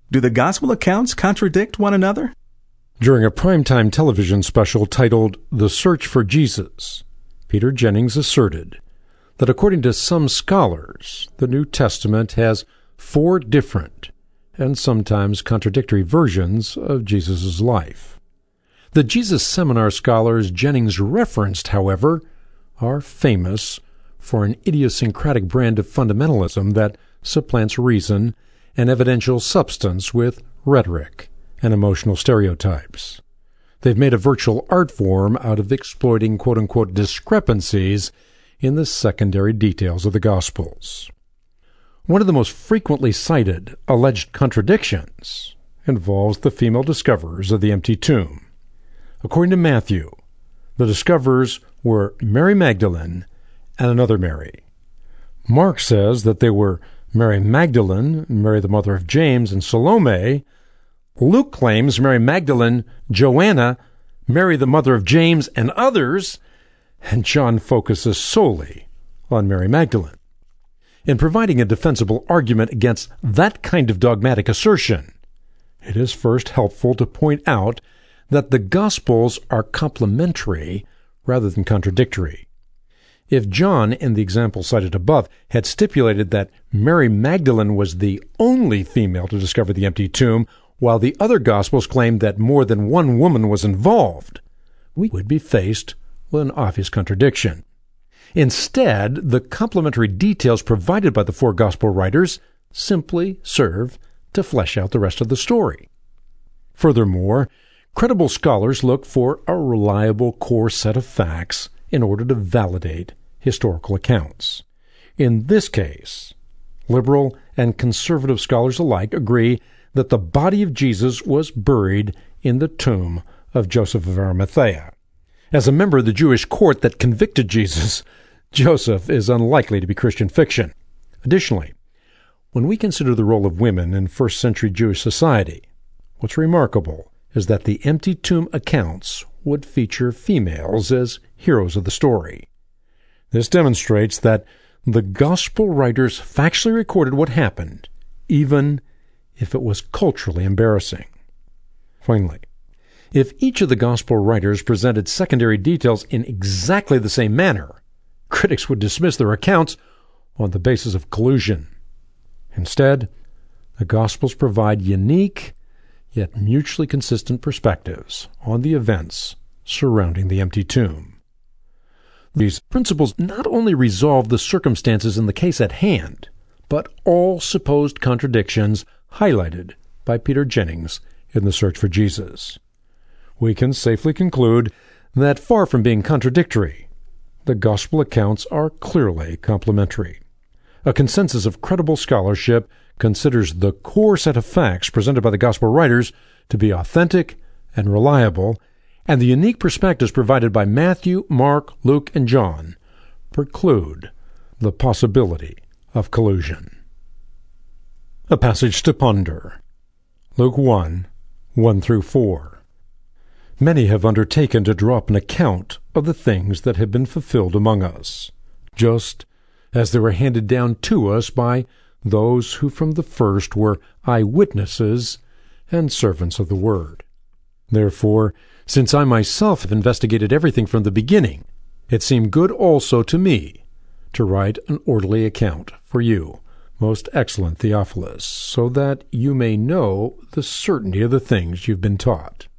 Do the gospel accounts contradict one another? During a primetime television special titled The Search for Jesus, Peter Jennings asserted that according to some scholars, the New Testament has 4 different and sometimes contradictory versions of Jesus' life. The Jesus Seminar scholars Jennings referenced, however, are famous for an idiosyncratic brand of fundamentalism that supplants reason and evidential substance with rhetoric and emotional stereotypes. They've made a virtual art form out of exploiting quote-unquote discrepancies in the secondary details of the Gospels. One of the most frequently cited alleged contradictions involves the female discoverers of the empty tomb. According to Matthew, the discoverers were Mary Magdalene and another Mary. Mark says that they were Mary Magdalene, Mary the mother of James, and Salome. Luke claims Mary Magdalene, Joanna, Mary the mother of James, and others, and John focuses solely on Mary Magdalene. In providing a defensible argument against that kind of dogmatic assertion, it is first helpful to point out that the Gospels are complementary rather than contradictory. If John, in the example cited above, had stipulated that Mary Magdalene was the only female to discover the empty tomb, while the other Gospels claimed that more than one woman was involved, we would be faced with an obvious contradiction. Instead, the complementary details provided by the 4 Gospel writers simply serve to flesh out the rest of the story. Furthermore, credible scholars look for a reliable core set of facts in order to validate historical accounts. In this case, liberal and conservative scholars alike agree that the body of Jesus was buried in the tomb of Joseph of Arimathea. As a member of the Jewish court that convicted Jesus, Joseph is unlikely to be Christian fiction. Additionally, when we consider the role of women in first-century Jewish society, what's remarkable is that the empty tomb accounts would feature females as heroes of the story. This demonstrates that the Gospel writers factually recorded what happened, even if it was culturally embarrassing. Finally, if each of the Gospel writers presented secondary details in exactly the same manner, critics would dismiss their accounts on the basis of collusion. Instead, the Gospels provide unique yet mutually consistent perspectives on the events surrounding the empty tomb. These principles not only resolve the circumstances in the case at hand, but all supposed contradictions highlighted by Peter Jennings in The Search for Jesus. We can safely conclude that far from being contradictory, the Gospel accounts are clearly complementary. A consensus of credible scholarship considers the core set of facts presented by the Gospel writers to be authentic and reliable, and the unique perspectives provided by Matthew, Mark, Luke, and John preclude the possibility of collusion. A passage to ponder. Luke 1, 1-4. Many have undertaken to draw up an account of the things that have been fulfilled among us, just as they were handed down to us by those who from the first were eyewitnesses and servants of the word. Therefore, since I myself have investigated everything from the beginning, it seemed good also to me to write an orderly account for you, most excellent Theophilus, so that you may know the certainty of the things you've been taught.